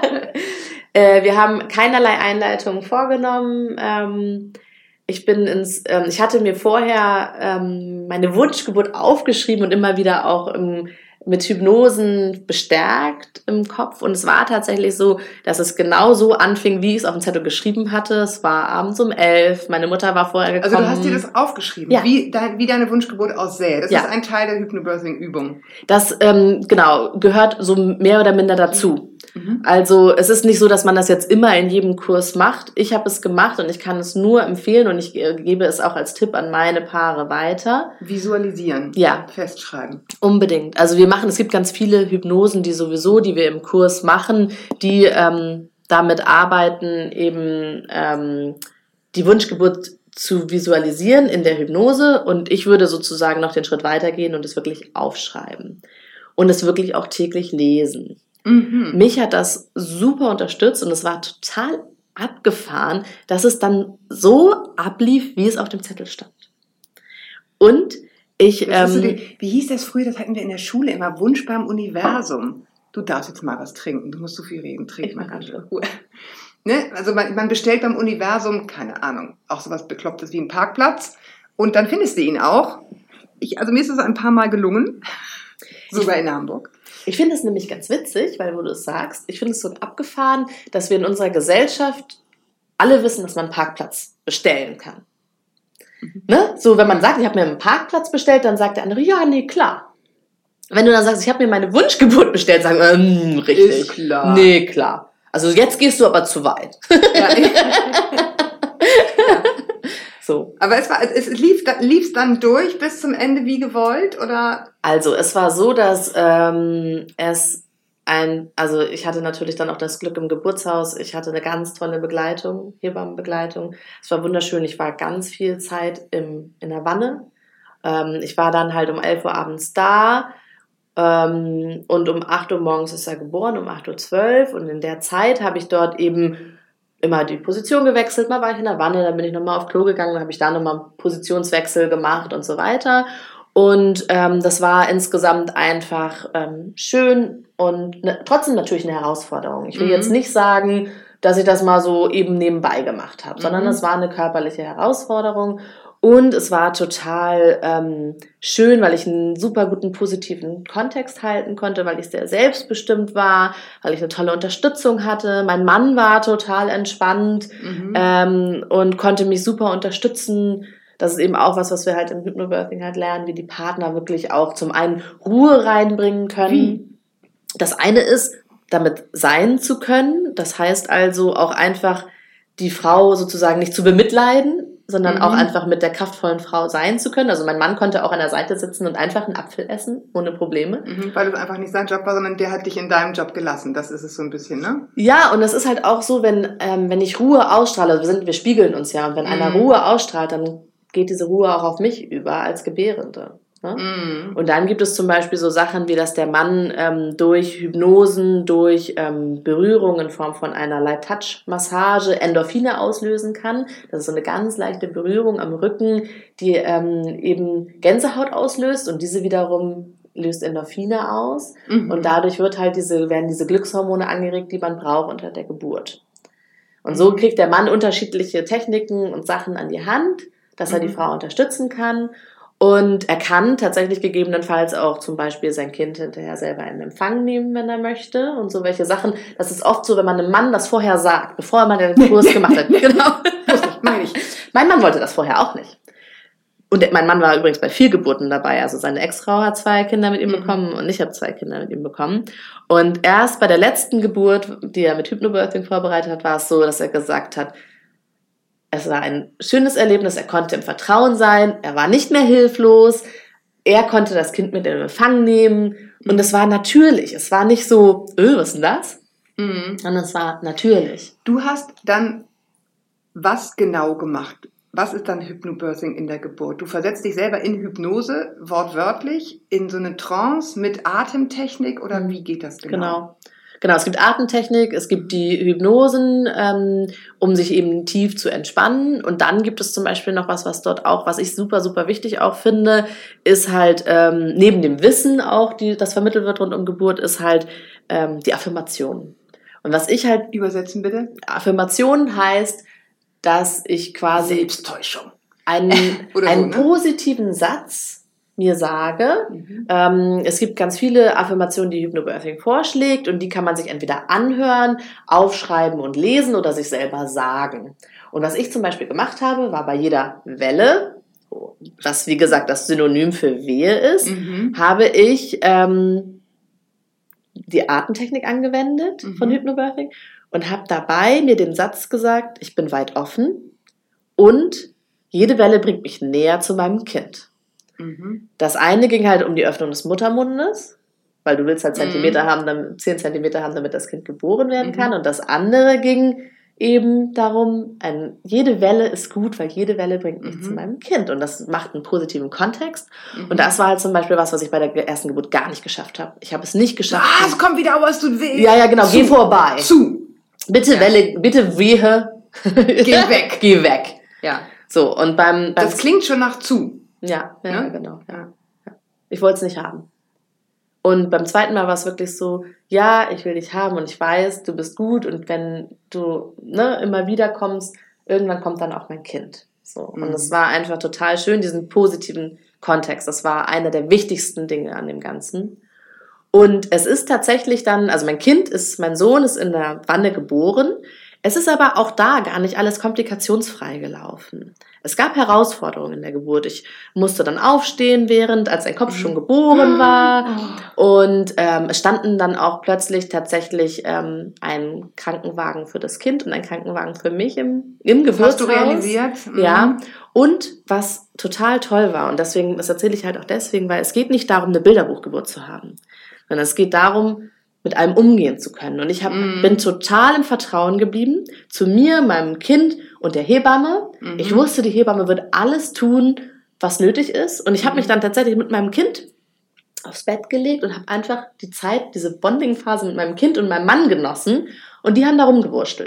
äh, wir haben keinerlei Einleitung vorgenommen. Ähm, ich bin ins, ähm, ich hatte mir vorher ähm, meine Wunschgeburt aufgeschrieben und immer wieder auch im, mit Hypnosen bestärkt im Kopf. Und es war tatsächlich so, dass es genau so anfing, wie ich es auf dem Zettel geschrieben hatte. Es war abends um elf. Meine Mutter war vorher gekommen. Also du hast dir das aufgeschrieben, Ja. wie, dein, wie deine Wunschgeburt aussähe. Das Ja. ist ein Teil der Hypnobirthing-Übung. Das, ähm, genau, gehört so mehr oder minder dazu. Mhm. Also es ist nicht so, dass man das jetzt immer in jedem Kurs macht. Ich habe es gemacht und ich kann es nur empfehlen und ich äh, gebe es auch als Tipp an meine Paare weiter. Visualisieren. Ja. Festschreiben. Unbedingt. Also wir machen, es gibt ganz viele Hypnosen, die sowieso, die wir im Kurs machen, die ähm, damit arbeiten, eben ähm, die Wunschgeburt zu visualisieren in der Hypnose und ich würde sozusagen noch den Schritt weitergehen und es wirklich aufschreiben und es wirklich auch täglich lesen. Mhm. Mich hat das super unterstützt und es war total abgefahren, dass es dann so ablief, wie es auf dem Zettel stand. Und ich... Das ist so Ähm, die, wie hieß das früher? Das hatten wir in der Schule immer. Wunsch beim Universum. Du darfst jetzt mal was trinken. Du musst so viel reden. Trink Ich mal mach ganz Ruhe. Ruhe. Ne? Also man, man bestellt beim Universum, keine Ahnung, auch sowas Beklopptes wie einen Parkplatz. Und dann findest du ihn auch. Ich, also mir ist es ein paar Mal gelungen. Sogar in Hamburg. Ich finde es nämlich ganz witzig, weil wo du es sagst, ich finde es so abgefahren, dass wir in unserer Gesellschaft alle wissen, dass man einen Parkplatz bestellen kann. Mhm. Ne? So, wenn man sagt, ich habe mir einen Parkplatz bestellt, dann sagt der andere, ja, nee, klar. Wenn du dann sagst, ich habe mir meine Wunschgeburt bestellt, sagen wir, ähm, richtig. Ist klar. Nee, klar. Also jetzt gehst du aber zu weit. Ja. So. Aber es, war, es lief lief's dann durch bis zum Ende wie gewollt, oder? Also es war so, dass ähm, es ein, also ich hatte natürlich dann auch das Glück im Geburtshaus, ich hatte eine ganz tolle Begleitung, Hebammenbegleitung. Es war wunderschön, ich war ganz viel Zeit im, in der Wanne. Ähm, ich war dann halt um elf Uhr abends da ähm, und um acht Uhr morgens ist er geboren, um acht Uhr zwölf und in der Zeit habe ich dort eben immer die Position gewechselt, mal war ich in der Wanne, dann bin ich nochmal auf Klo gegangen, dann habe ich da nochmal einen Positionswechsel gemacht und so weiter. Und ähm, das war insgesamt einfach ähm, schön und ne, trotzdem natürlich eine Herausforderung. Ich will Mhm. jetzt nicht sagen, dass ich das mal so eben nebenbei gemacht habe, Mhm. sondern es war eine körperliche Herausforderung. Und es war total ähm, schön, weil ich einen super guten, positiven Kontext halten konnte, weil ich sehr selbstbestimmt war, weil ich eine tolle Unterstützung hatte. Mein Mann war total entspannt mhm. ähm, und konnte mich super unterstützen. Das ist eben auch was, was wir halt im Hypnobirthing halt lernen, wie die Partner wirklich auch zum einen Ruhe reinbringen können. Wie? Das eine ist, damit sein zu können. Das heißt also auch einfach, die Frau sozusagen nicht zu bemitleiden, sondern mhm. auch einfach mit der kraftvollen Frau sein zu können. Also mein Mann konnte auch an der Seite sitzen und einfach einen Apfel essen, ohne Probleme. Mhm, weil es einfach nicht sein Job war, sondern der hat dich in deinem Job gelassen. Das ist es so ein bisschen, ne? Ja, und das ist halt auch so, wenn, ähm, wenn ich Ruhe ausstrahle, wir, sind, wir spiegeln uns ja, und wenn mhm. einer Ruhe ausstrahlt, dann geht diese Ruhe auch auf mich über als Gebärende. Ne? Mm. Und dann gibt es zum Beispiel so Sachen wie, dass der Mann ähm, durch Hypnosen, durch ähm, Berührung in Form von einer Light-Touch-Massage Endorphine auslösen kann. Das ist so eine ganz leichte Berührung am Rücken, die ähm, eben Gänsehaut auslöst, und diese wiederum löst Endorphine aus. Mm-hmm. Und dadurch wird halt diese, werden diese Glückshormone angeregt, die man braucht unter der Geburt. Und so kriegt der Mann unterschiedliche Techniken und Sachen an die Hand, dass er die Frau unterstützen kann. Und er kann tatsächlich gegebenenfalls auch zum Beispiel sein Kind hinterher selber in Empfang nehmen, wenn er möchte. Und so welche Sachen. Das ist oft so, wenn man einem Mann das vorher sagt, bevor er mal den Kurs gemacht hat. Genau. Meine ich. Mein Mann wollte das vorher auch nicht. Und mein Mann war übrigens bei vier Geburten dabei. Also seine Ex-Frau hat zwei Kinder mit ihm bekommen und ich habe zwei Kinder mit ihm bekommen. Und erst bei der letzten Geburt, die er mit Hypnobirthing vorbereitet hat, war es so, dass er gesagt hat, es war ein schönes Erlebnis, er konnte im Vertrauen sein, er war nicht mehr hilflos, er konnte das Kind mit in Empfang nehmen und es war natürlich, es war nicht so, öh, was ist denn das? Mhm. Sondern es war natürlich. Du hast dann was genau gemacht? Was ist dann Hypnobirthing in der Geburt? Du versetzt dich selber in Hypnose, wortwörtlich, in so eine Trance mit Atemtechnik oder mhm. wie geht das genau? Genau. Genau, es gibt Atemtechnik, es gibt die Hypnosen, ähm, um sich eben tief zu entspannen. Und dann gibt es zum Beispiel noch was, was dort auch, was ich super, super wichtig auch finde, ist halt ähm, neben dem Wissen auch, die das vermittelt wird rund um Geburt, ist halt ähm, die Affirmation. Und was ich halt... Übersetzen bitte. Affirmation heißt, dass ich quasi... Selbsttäuschung. Einen, einen so, ne? positiven Satz mir sage. Mhm. Ähm, es gibt ganz viele Affirmationen, die Hypnobirthing vorschlägt, und die kann man sich entweder anhören, aufschreiben und lesen oder sich selber sagen. Und was ich zum Beispiel gemacht habe, war bei jeder Welle, was wie gesagt das Synonym für Wehe ist, mhm. habe ich ähm, die Atemtechnik angewendet mhm. von Hypnobirthing und habe dabei mir den Satz gesagt, ich bin weit offen und jede Welle bringt mich näher zu meinem Kind. Das eine ging halt um die Öffnung des Muttermundes, weil du willst halt Zentimeter mhm. haben, dann zehn Zentimeter haben, damit das Kind geboren werden mhm. kann. Und das andere ging eben darum, ein, jede Welle ist gut, weil jede Welle bringt mich mhm. zu meinem Kind. Und das macht einen positiven Kontext. Mhm. Und das war halt zum Beispiel was, was ich bei der ersten Geburt gar nicht geschafft habe. Ich habe es nicht geschafft. Ah, es kommt wieder, was du willst. Ja, ja, genau. Zu. Geh vorbei. Zu. Bitte ja. Welle, bitte Wehe. Geh weg. Geh weg. Ja. So, und beim, beim das klingt schon nach zu. Ja, ja, ne? genau. Ja. Ja. Ich wollte es nicht haben. Und beim zweiten Mal war es wirklich so, ja, ich will dich haben und ich weiß, du bist gut, und wenn du ne, immer wieder kommst, irgendwann kommt dann auch mein Kind. So. Mhm. Und es war einfach total schön, diesen positiven Kontext. Das war einer der wichtigsten Dinge an dem Ganzen. Und es ist tatsächlich dann, also mein Kind ist, mein Sohn ist in der Wanne geboren. Es ist aber auch da gar nicht alles komplikationsfrei gelaufen. Es gab Herausforderungen in der Geburt. Ich musste dann aufstehen, während, als ein Kopf schon geboren war. Und ähm, es standen dann auch plötzlich tatsächlich ähm, ein Krankenwagen für das Kind und ein Krankenwagen für mich im, im Geburtshaus. Hast du realisiert? Mhm. Ja. Und was total toll war, und deswegen, das erzähle ich halt auch deswegen, weil es geht nicht darum, eine Bilderbuchgeburt zu haben, sondern es geht darum, mit allem umgehen zu können. Und ich hab, mm. bin total im Vertrauen geblieben zu mir, meinem Kind und der Hebamme. Mm-hmm. Ich wusste, die Hebamme wird alles tun, was nötig ist. Und ich habe mm. mich dann tatsächlich mit meinem Kind aufs Bett gelegt und habe einfach die Zeit, diese Bonding-Phase mit meinem Kind und meinem Mann genossen. Und die haben da rumgewurstelt.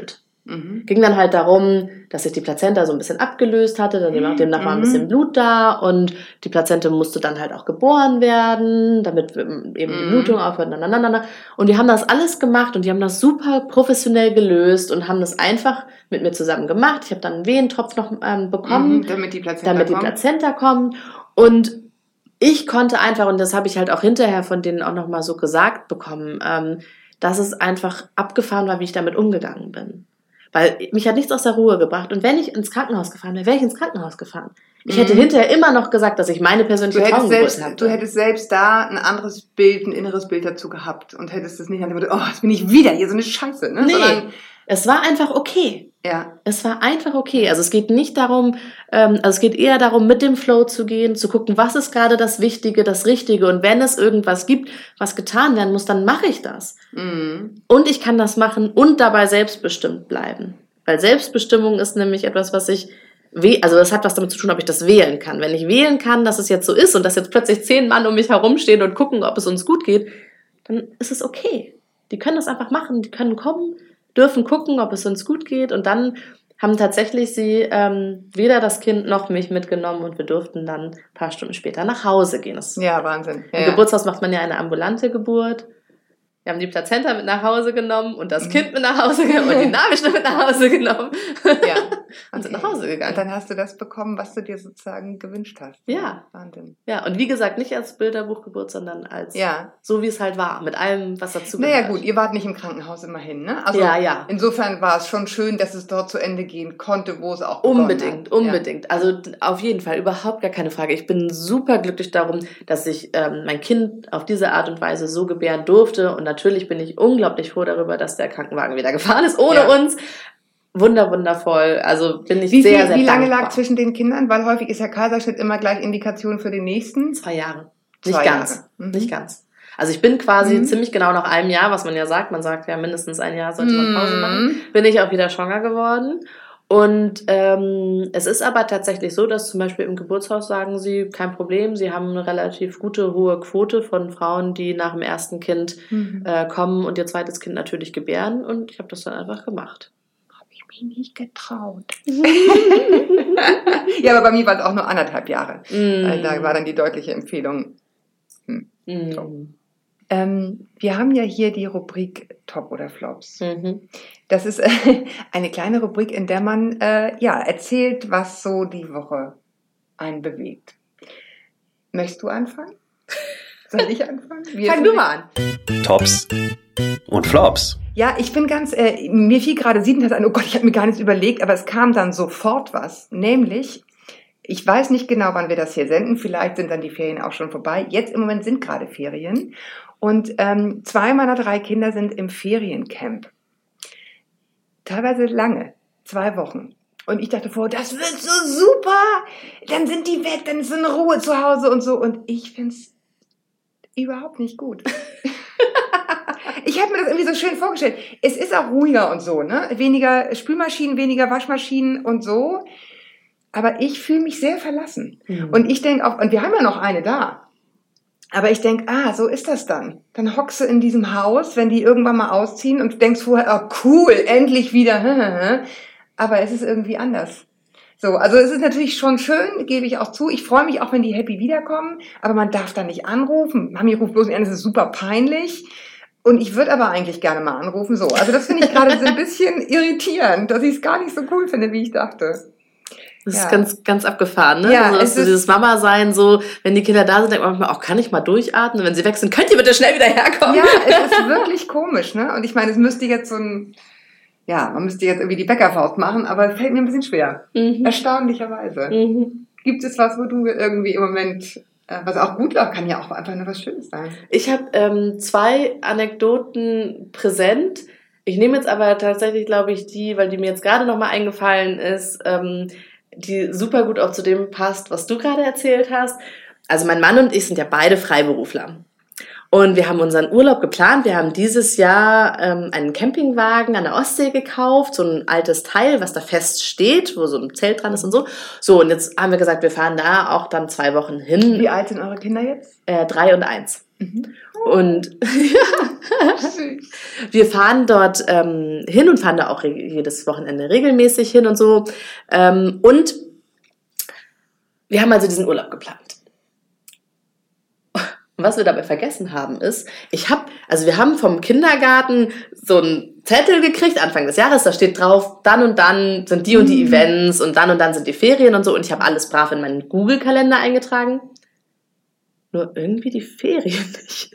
Mhm. Ging dann halt darum, dass sich die Plazenta so ein bisschen abgelöst hatte, dann demnach, demnach war ein Mhm. bisschen Blut da und die Plazenta musste dann halt auch geboren werden, damit eben die Mhm. Blutung aufhört. Nananana. Und die haben das alles gemacht und die haben das super professionell gelöst und haben das einfach mit mir zusammen gemacht. Ich habe dann einen Wehentropf noch ähm, bekommen, Mhm, damit die Plazenta damit die kommt. Plazenta kommt. Und ich konnte einfach, und das habe ich halt auch hinterher von denen auch nochmal so gesagt bekommen, ähm, dass es einfach abgefahren war, wie ich damit umgegangen bin. Weil mich hat nichts aus der Ruhe gebracht. Und wenn ich ins Krankenhaus gefahren wäre, wäre ich ins Krankenhaus gefahren. Ich hätte Mhm. hinterher immer noch gesagt, dass ich meine Du persönliche hättest, Traumgeburt selbst, hatte. du hättest selbst da ein anderes Bild, ein inneres Bild dazu gehabt und hättest es nicht an dem Motto, oh, jetzt bin ich wieder hier, so eine Scheiße. Ne? Nee, Sondern, es war einfach okay. ja. Es war einfach okay. Also es geht nicht darum, ähm, also es geht eher darum, mit dem Flow zu gehen, zu gucken, was ist gerade das Wichtige, das Richtige. Und wenn es irgendwas gibt, was getan werden muss, dann mache ich das. Mhm. Und ich kann das machen und dabei selbstbestimmt bleiben. Weil Selbstbestimmung ist nämlich etwas, was ich, we- also das hat was damit zu tun, ob ich das wählen kann. Wenn ich wählen kann, dass es jetzt so ist und dass jetzt plötzlich zehn Mann um mich herumstehen und gucken, ob es uns gut geht, dann ist es okay. Die können das einfach machen, die können kommen, dürfen gucken, ob es uns gut geht und dann haben tatsächlich sie ähm, weder das Kind noch mich mitgenommen und wir durften dann ein paar Stunden später nach Hause gehen. Das, Ja, Wahnsinn. Ja, Im ja. Geburtshaus macht man ja eine ambulante Geburt. Wir haben die Plazenta mit nach Hause genommen und das Mhm. Kind mit nach Hause genommen und die Nabelschnur mit nach Hause genommen. Ja. Und sind Okay. nach Hause gegangen. Und dann hast du das bekommen, was du dir sozusagen gewünscht hast. Ja. Wahnsinn. Ja, und wie gesagt, nicht als Bilderbuchgeburt, sondern als Ja. so, wie es halt war, mit allem, was dazu Naja gehört. gut, ihr wart nicht im Krankenhaus immerhin, ne? Also Ja, ja. insofern war es schon schön, dass es dort zu Ende gehen konnte, wo es auch begonnen Unbedingt, hat. unbedingt. Also d- auf jeden Fall, überhaupt gar keine Frage. Ich bin super glücklich darum, dass ich ähm, mein Kind auf diese Art und Weise so gebären durfte. Und natürlich bin ich unglaublich froh darüber, dass der Krankenwagen wieder gefahren ist, ohne Ja. uns. Wunder, wundervoll. Also bin ich Wie, sehr, viel, sehr wie lange dankbar. lag zwischen den Kindern? Weil häufig ist ja Kaiserschnitt immer gleich Indikation für den nächsten. Zwei Jahre. Nicht Zwei ganz. Jahre. Mhm. Nicht ganz. Also ich bin quasi Mhm. ziemlich genau nach einem Jahr, was man ja sagt, man sagt ja mindestens ein Jahr sollte man Pause Mhm. machen, bin ich auch wieder schwanger geworden. Und ähm, es ist aber tatsächlich so, dass zum Beispiel im Geburtshaus sagen sie, kein Problem, sie haben eine relativ gute, hohe Quote von Frauen, die nach dem ersten Kind Mhm. äh, kommen und ihr zweites Kind natürlich gebären. Und ich habe das dann einfach gemacht. Habe ich mich nicht getraut. Ja, aber bei mir war es auch nur anderthalb Jahre. Weil Da war dann die deutliche Empfehlung. Mm. Ähm, wir haben ja hier die Rubrik Top oder Flops. Mhm. Das ist äh, eine kleine Rubrik, in der man äh, ja, erzählt, was so die Woche einen bewegt. Möchtest du anfangen? Soll ich anfangen? Wie Fang es du so- mal an. Tops und Flops. Ja, ich bin ganz, äh, mir fiel gerade siebentags ein, oh Gott, ich habe mir gar nichts überlegt, aber es kam dann sofort was. Nämlich, ich weiß nicht genau, wann wir das hier senden, vielleicht sind dann die Ferien auch schon vorbei. Jetzt im Moment sind gerade Ferien und ähm, zwei meiner drei Kinder sind im Feriencamp. Teilweise lange, zwei Wochen. Und ich dachte vorher, das wird so super, dann sind die weg, dann ist so eine Ruhe zu Hause und so. Und ich find's überhaupt nicht gut. Ich habe mir das irgendwie so schön vorgestellt. Es ist auch ruhiger und so, ne? Weniger Spülmaschinen, weniger Waschmaschinen und so. Aber ich fühle mich sehr verlassen. Mhm. Und ich denke auch, und wir haben ja noch eine da. Aber ich denke, ah, so ist das dann. Dann hockst du in diesem Haus, wenn die irgendwann mal ausziehen und du denkst vorher, oh cool, endlich wieder. Aber es ist irgendwie anders. So, also es ist natürlich schon schön, gebe ich auch zu. Ich freue mich auch, wenn die happy wiederkommen. Aber man darf da nicht anrufen. Mami ruft bloß nicht an, das ist super peinlich. Und ich würde aber eigentlich gerne mal anrufen. So, also das finde ich gerade so ein bisschen irritierend, dass ich es gar nicht so cool finde, wie ich dachte. Das Ja. ist ganz, ganz abgefahren, ne? Ja, also, dass es so ist- dieses Mama-Sein, so, wenn die Kinder da sind, denkt man manchmal, auch kann ich mal durchatmen? Wenn sie weg sind, könnt ihr bitte schnell wieder herkommen? Ja, es ist wirklich komisch, ne? Und ich meine, es müsste jetzt so ein, ja, man müsste jetzt irgendwie die Bäckerfaust machen, aber es fällt mir ein bisschen schwer. Mhm. Erstaunlicherweise. Mhm. Gibt es was, wo du irgendwie im Moment, äh, was auch gut läuft, kann ja auch einfach nur was Schönes sein. Ich habe ähm, zwei Anekdoten präsent. Ich nehme jetzt aber tatsächlich, glaube ich, die, weil die mir jetzt gerade nochmal eingefallen ist, ähm, die super gut auch zu dem passt, was du gerade erzählt hast. Also mein Mann und ich sind ja beide Freiberufler. Und wir haben unseren Urlaub geplant. Wir haben dieses Jahr ähm, einen Campingwagen an der Ostsee gekauft, so ein altes Teil, was da fest steht, wo so ein Zelt dran ist und so. So, und jetzt haben wir gesagt, wir fahren da auch dann zwei Wochen hin. Wie alt sind eure Kinder jetzt? Äh, drei und eins. Mhm. Und wir fahren dort ähm, hin und fahren da auch jedes Wochenende regelmäßig hin und so. Ähm, und wir haben also diesen Urlaub geplant. Und was wir dabei vergessen haben ist, ich habe, also wir haben vom Kindergarten so einen Zettel gekriegt, Anfang des Jahres, da steht drauf, dann und dann sind die und die Events und dann und dann sind die Ferien und so. Und ich habe alles brav in meinen Google-Kalender eingetragen. Nur irgendwie die Ferien nicht.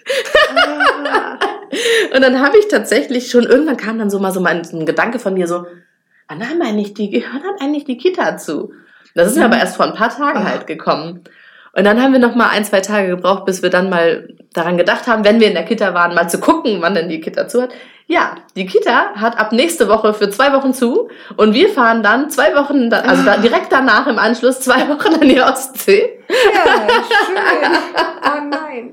Und dann habe ich tatsächlich schon, irgendwann kam dann so mal so mein, so ein Gedanke von mir so, wann haben eigentlich die, gehört dann eigentlich die Kita zu? Das ist mir aber erst vor ein paar Tagen halt gekommen. Und dann haben wir noch mal ein, zwei Tage gebraucht, bis wir dann mal daran gedacht haben, wenn wir in der Kita waren, mal zu gucken, wann denn die Kita zu hat. Ja, die Kita hat ab nächste Woche für zwei Wochen zu und wir fahren dann zwei Wochen, also da, direkt danach im Anschluss zwei Wochen an die Ostsee. Ja, schön. Oh nein.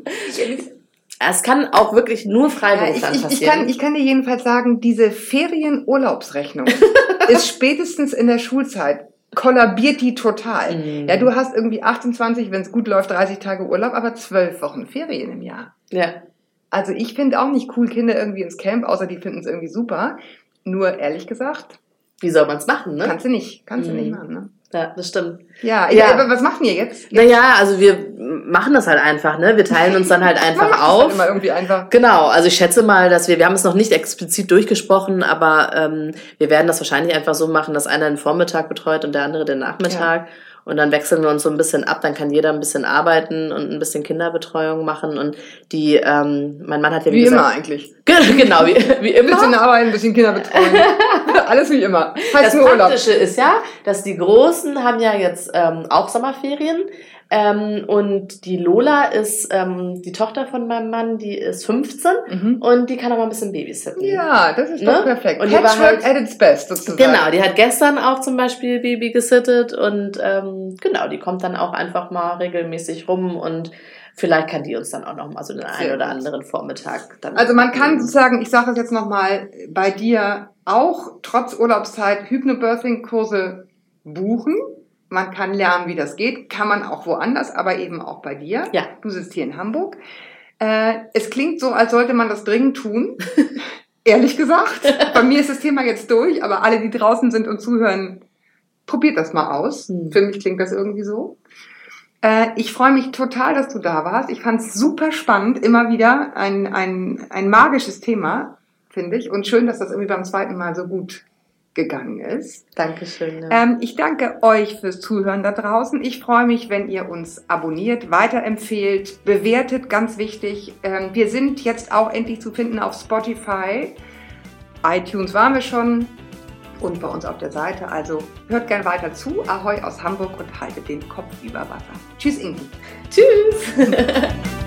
Es kann auch wirklich nur freiwillig ja, ich, dann ich, passieren. Ich kann, ich kann dir jedenfalls sagen, diese Ferienurlaubsrechnung ist spätestens in der Schulzeit kollabiert die total. Mm. Ja, du hast irgendwie achtundzwanzig, wenn es gut läuft, dreißig Tage Urlaub, aber zwölf Wochen Ferien im Jahr. Ja. Also ich finde auch nicht cool, Kinder irgendwie ins Camp, außer die finden es irgendwie super. Nur ehrlich gesagt, wie soll man es machen, ne? Kannst du nicht, kannst mm. du nicht machen, ne? Ja, das stimmt. Ja, ja. aber was macht ihr jetzt? Naja, also wir machen das halt einfach, ne? Wir teilen uns dann halt einfach Man macht auf. Das halt immer irgendwie einfach. Genau, also ich schätze mal, dass wir, wir haben es noch nicht explizit durchgesprochen, aber ähm, wir werden das wahrscheinlich einfach so machen, dass einer den Vormittag betreut und der andere den Nachmittag. Ja. Und dann wechseln wir uns so ein bisschen ab, dann kann jeder ein bisschen arbeiten und ein bisschen Kinderbetreuung machen. Und die, ähm, mein Mann hat ja wie, wie gesagt, immer eigentlich. Genau, wie, wie immer. Ein bisschen arbeiten, ein bisschen Kinderbetreuung. Alles wie immer. Heißt das Praktische ist ja, dass die Großen haben ja jetzt ähm, auch Sommerferien. Ähm, und die Lola ist ähm, die Tochter von meinem Mann, die ist fünfzehn mhm. und die kann aber ein bisschen babysitten. Ja, das ist ne? doch perfekt. Und Patchwork halt, at its best sozusagen. Genau, die hat gestern auch zum Beispiel Baby gesittet und ähm, genau, die kommt dann auch einfach mal regelmäßig rum und vielleicht kann die uns dann auch noch mal so den einen oder anderen Vormittag dann. Also man kann sozusagen, ich sage es jetzt nochmal, bei dir auch trotz Urlaubszeit Hypnobirthing-Kurse buchen. Man kann lernen, wie das geht. Kann man auch woanders, aber eben auch bei dir. Ja. Du sitzt hier in Hamburg. Äh, es klingt so, als sollte man das dringend tun. Ehrlich gesagt. Bei mir ist das Thema jetzt durch, aber alle, die draußen sind und zuhören, probiert das mal aus. Hm. Für mich klingt das irgendwie so. Äh, ich freue mich total, dass du da warst. Ich fand es super spannend. Immer wieder ein, ein, ein magisches Thema, finde ich. Und schön, dass das irgendwie beim zweiten Mal so gut gegangen ist. Dankeschön. Ja. Ähm, ich danke euch fürs Zuhören da draußen. Ich freue mich, wenn ihr uns abonniert, weiterempfehlt, bewertet, ganz wichtig. Ähm, wir sind jetzt auch endlich zu finden auf Spotify. iTunes waren wir schon und bei uns auf der Seite. Also hört gern weiter zu. Ahoi aus Hamburg und haltet den Kopf über Wasser. Tschüss, Ingi. Tschüss.